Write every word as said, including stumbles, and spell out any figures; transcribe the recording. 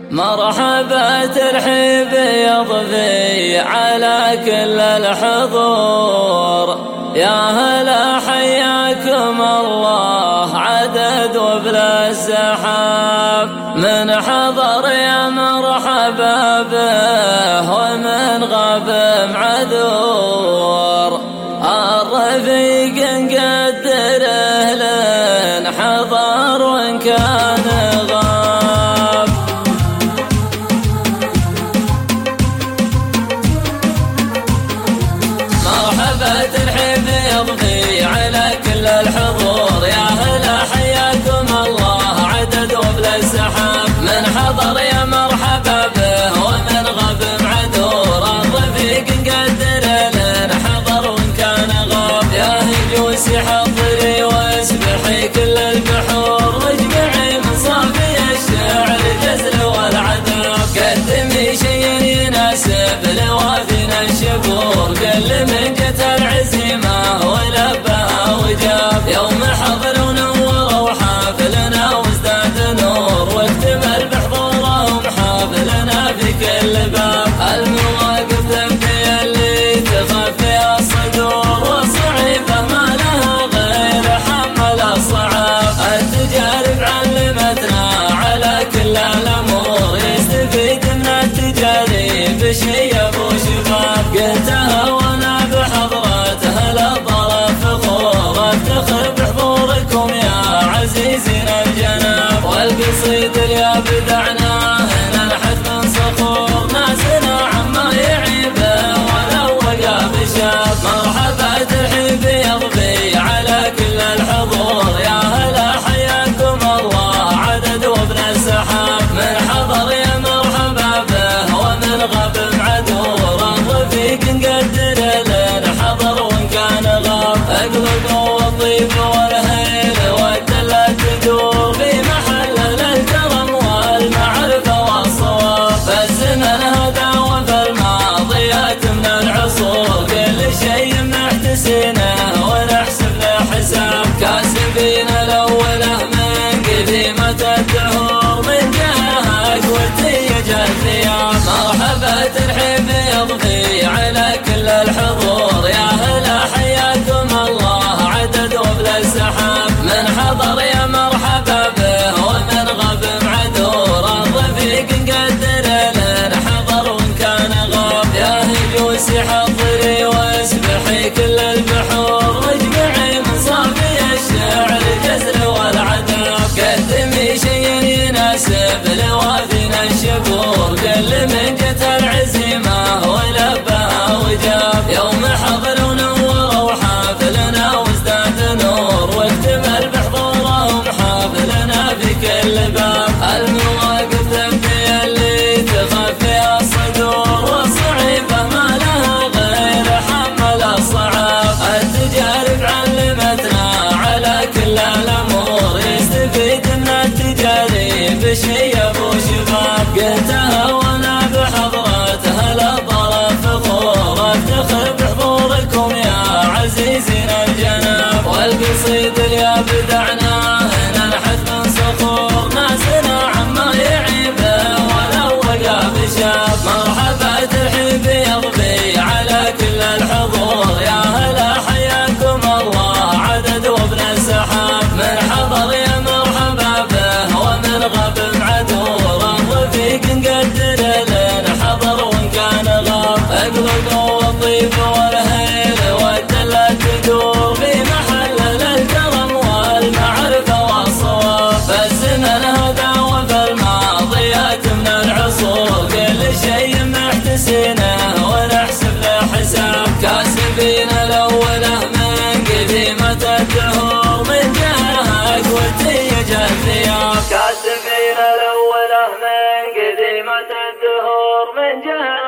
مرحبا ترحيب يضفي على كل الحضور، يا هلا حياكم الله عدد وبلا السحاب، من حضر يا مرحبا به ومن غاب معذور، الرفيق نقدره لن حضر وإن كان غاب. مرحبا ترحيب يضفي على كل الحضور، يا هلا حياكم الله عدد وبلا السحاب، من حضر يا مرحبا به ومن غاب معذور، الرفيق نقدر لن حضر وإن كان غاب، يا هجوسي حضري واسبحي كل البحور، واجمعي من صافي الشعر الجزل والعذاب، قدمي شيء يناسب لوافينا الشبور، قل من جت العزيمة ولبها وجاب، يوم حضر ونور وحافلنا وازداد نور، واكتمل بحضورهم حافلنا في كل باب، المواقف تبكي اللي تخفي الصدور، والصعيبة ما لها غير حمل الصعاب، التجارب علمتنا على كل الأمور، يستفيد من التجارب شيب وشباب، قلتها وانا بحضرتها للطرف فخور، افتخر بحضوركم يا عزيزين الجناب، والقصيد اللي ابدعناه ننحت من صخور، ناسنا عما يعيبه ولو وقع بشاب، مرحبا ترحيب يضفي على كل الحضور، يا هلا حياكم الله عدد وابن السحاب، من حضر يا مرحبا به ومن غاب معذور، الرفيق نقدر لن حضر وإن كان غاب، اقلق والطيب والهيل والدلة تدور، في محل للكرم والمعرفة والصواب، فالزمن هدى وفي الماضيات من العصور، كل شيء محتسينه ونحسب له حساب، كاسبين الأوله من قديمة الدهور، من جهك وتيج الثياب، مرحبا ترحيب يضفي على كل الحضور، يا هلا حياكم الله عدد وبلا السحاب، من حضر يا مرحبا به ومن غاب معذور، الرفيق نقدر لن حضر وإن كان غاب، يا هجوسي حضري واسبحي كل البحور، واجمعي من صافي الشعر الجزل والعذاب، قدمي شيء يناسب لوافينا الشبور، قل من جت العزيمة ولبها وجاب، يوم حضر ونور وحافلنا وازداد نور، واكتمل بحضورهم حافلنا في كل باب، المواقف تبكي اللي تخفي الصدور، والصعيبة ما لها غير حمل الصعاب، التجارب علمتنا على كل الأمور، يستفيد من التجارب شيب وشباب، قلتها وانا بحضرتها للطرف فخور، افتخر بحضوركم يا عزيزين الجناب، والقصيد اللي ابدعناه ننحت من صخور، ناسنا عما يعيبه ولو وقع بشاب، مرحبا ترحيب يضفي على كل الحضور، يا هلا حياكم الله عدد وابن السحاب، من حضر يا مرحبا به ومن غاب معذور، الرفيق نقدر لن حضر وإن كان غاب، اقلق والطيب والهيل والدلة تدور، في محل للكرم والمعرفة والصواب، فالزمن هدى وفي الماضيات من العصور، كل شيء محتسينه ونحسب له حساب، كاسبين الأوله من قديمة الدهور، من جهك وتيج الثياب، كاسبين الأوله من قديمة الدهور، من جهك